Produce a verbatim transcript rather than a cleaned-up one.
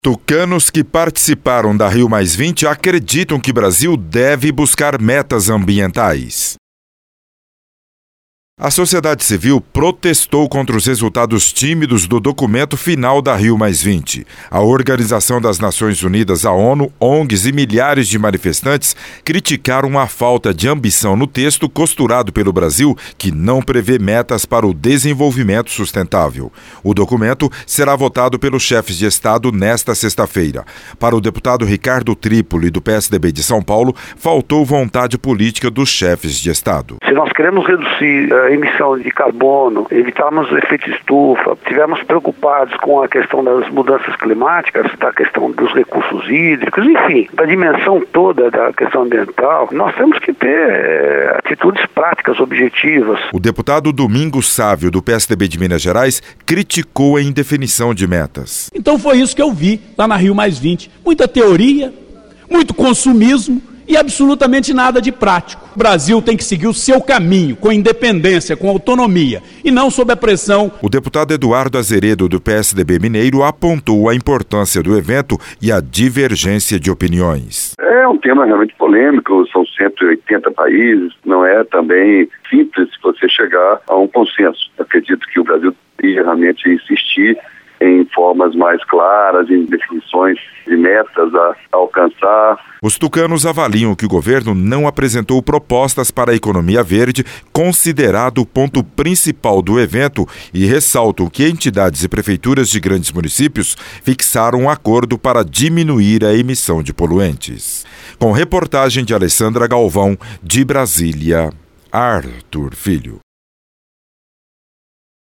Tucanos que participaram da Rio mais vinte acreditam que o Brasil deve buscar metas ambientais. A sociedade civil protestou contra os resultados tímidos do documento final da Rio mais vinte. A Organização das Nações Unidas, a ONU, O N Gs e milhares de manifestantes criticaram a falta de ambição no texto costurado pelo Brasil, que não prevê metas para o desenvolvimento sustentável. O documento será votado pelos chefes de Estado nesta sexta-feira. Para o deputado Ricardo Trípoli, do P S D B de São Paulo, faltou vontade política dos chefes de Estado. Se nós queremos reduzir a emissão de carbono, evitarmos o efeito estufa, estivermos preocupados com a questão das mudanças climáticas, da questão dos recursos hídricos, enfim, da dimensão toda da questão ambiental, nós temos que ter é, atitudes práticas, objetivas. O deputado Domingos Sávio, do P S D B de Minas Gerais, criticou a indefinição de metas. Então foi isso que eu vi lá na Rio mais vinte. Muita teoria, muito consumismo e absolutamente nada de prático. O Brasil tem que seguir o seu caminho, com independência, com autonomia, e não sob a pressão. O deputado Eduardo Azeredo, do P S D B Mineiro, apontou a importância do evento e a divergência de opiniões. É um tema realmente polêmico, são cento e oitenta países, não é também simples você chegar a um consenso. Acredito que o Brasil deveria realmente insistir em formas mais claras, em definições de metas a alcançar. Os tucanos avaliam que o governo não apresentou propostas para a economia verde, considerado o ponto principal do evento, e ressaltam que entidades e prefeituras de grandes municípios fixaram um acordo para diminuir a emissão de poluentes. Com reportagem de Alessandra Galvão, de Brasília, Arthur Filho.